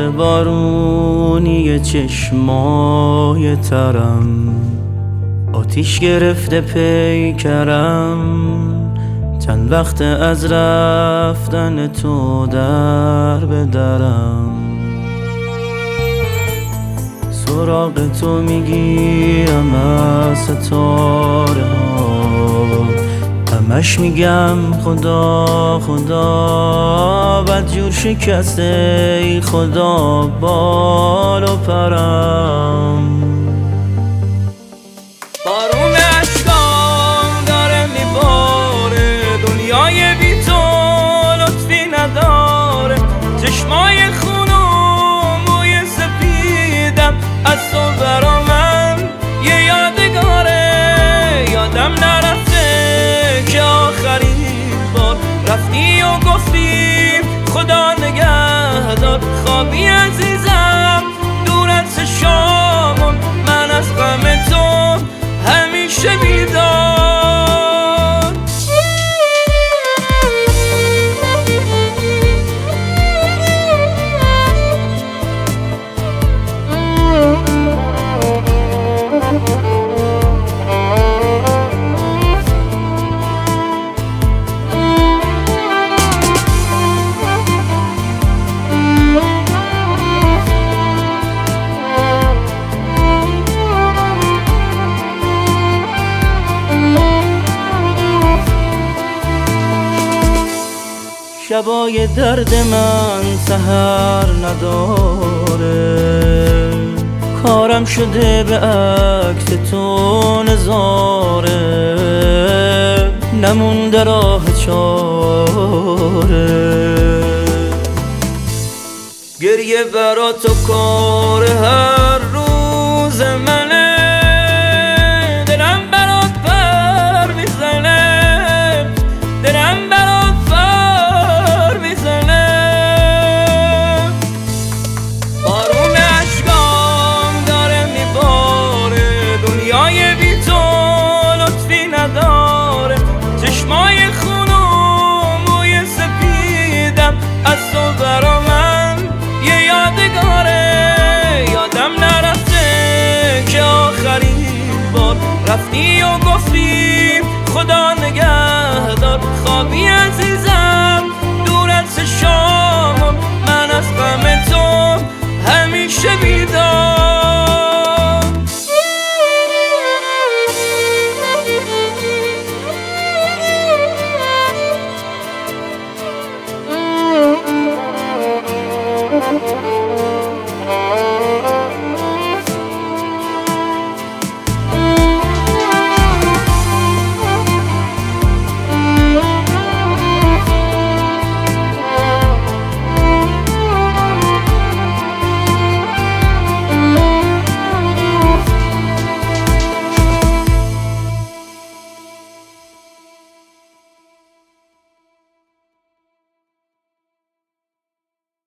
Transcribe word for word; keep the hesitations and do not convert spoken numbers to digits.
بارونی چشمای ترم، آتیش گرفته پیکرم، چند وقت از رفتن تو در به درم. سراغ تو میگیرم از ستاره ها، همش میگم خدا خدا، بدجور شکسته ای خدا بال و پرم. بارون اشکام داره میباره، دنیای بی تو لطفی نداره، چشمای خونو موی سپیدم از تو برا من یه یادگاره. یادم نرفته که آخرین بار رفتی و گفتی خدا نگهدار. خوابی عزیزم دور از چشامم، من از غم تو همیشه بیدار. شبای درد من سحر نداره، کارم شده به عکس تو نظاره، نمونده راه چاره. گریه برا تو کار هر روز منه، دلم برات پر میزنه، دلم برات پر میزنه. بارون اشکام داره میباره، دنیای بی تو لطفی نداره، چشمای خونو موی سپیدم از تو برا من یه یادگاره. یادم نرفته که آخرین بار رفتی و گفتی خدا نگهدار. خوابی عزیز